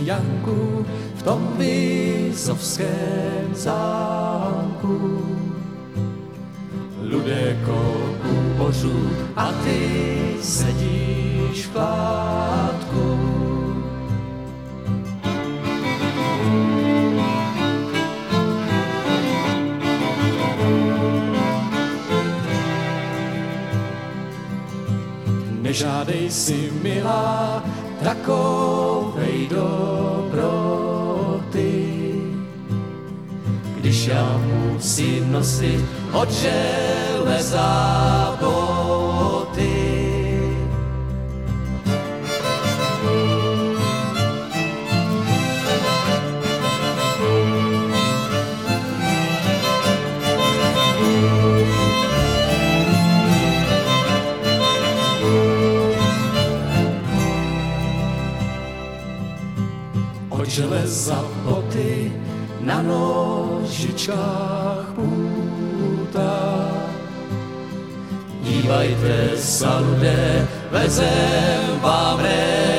Janku v tom Vizovském zámku. Ludeko u bořů a ty sedíš v klátku. Nežádej si, milá, takovej dobroty, když já musím nosit od železa boty. Od železa boty na nožičkách půta. Dívajte, salude, vezem vám